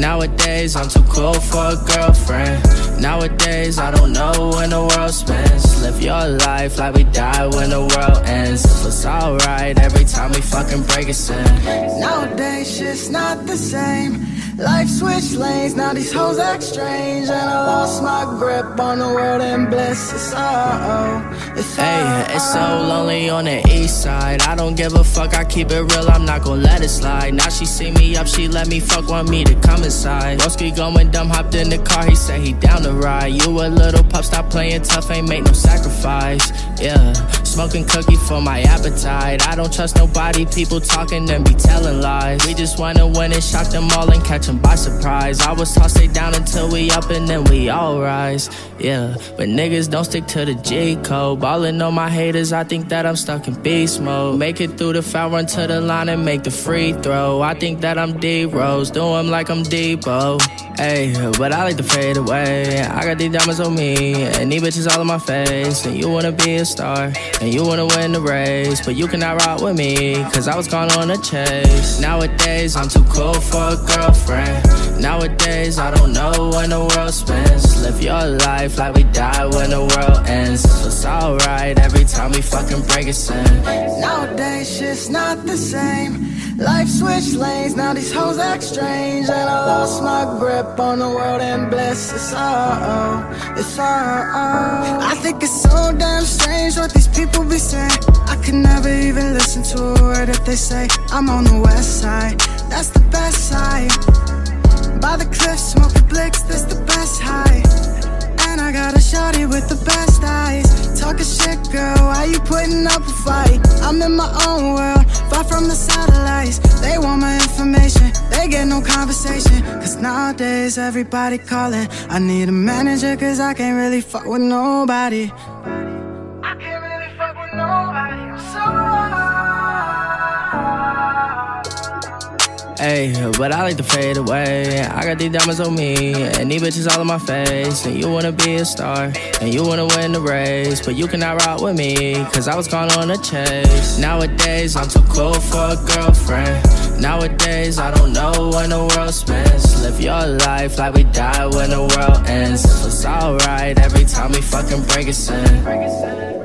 Nowadays, I'm too cool for a girlfriend. Nowadays, I don't know when the world spins. Live your life like we die when the world ends. It feels alright every time we fucking break a sin. Nowadays, shit's not the same. Life switched lanes, now these hoes act strange. And I lost my grip on the world and bliss. It's it's so lonely on the east side. I don't give a fuck, I keep it real, I'm not gon' let it slide. Now she see me up, she let me fuck, want me to come inside. Broski going dumb, hopped in the car, he said he down to ride. You a little pup, stop playing tough, ain't make no sacrifice. Yeah, smoking cookie for my appetite. I don't trust nobody, people talking and be telling lies. We just wanna win and shock them all and catch them by surprise. I was tossed, stay down until we up and then we all rise. Yeah, but niggas don't stick to the G code. Ballin' on my haters, I think that I'm stuck in beast mode. Make it through the foul, run to the line and make the free throw. I think that I'm D-Rose, do 'em like I'm Debo. Hey, but I like to fade away. I got these diamonds on me, and these bitches all in my face. And you wanna be a star, and you wanna win the race, but you cannot ride with me, cause I was gone on a chase. Nowadays, I'm too cool for a girlfriend. Nowadays, I don't know when the world spins. Live your life like we die when the world ends. It feels alright every time we fucking break a sin. Nowadays, shit's not the same. Life switched lanes, now these hoes act strange. And I lost my grip on the world and bliss. I think it's so damn strange what these people be saying. I could never even listen to a word that they say. I'm on the west side, that's the best side. By the cliff, smoking blicks, that's the best high. And I got a shawty with the best eyes. Talking shit, girl, why you putting up a fight? I'm in my own world, far from the satellites. They want my information, they get no conversation. Cause nowadays everybody calling. I need a manager cause I can't really fuck with nobody. I can't really fuck with nobody, I'm so Hey, but I like to fade away. I got these diamonds on me, and these bitches all in my face. And you wanna be a star, and you wanna win the race, but you cannot ride with me, cause I was gone on a chase. Nowadays, I'm too cool for a girlfriend. Nowadays, I don't know when the world spins. Live your life like we die when the world ends. It feels alright every time we fucking break a sin.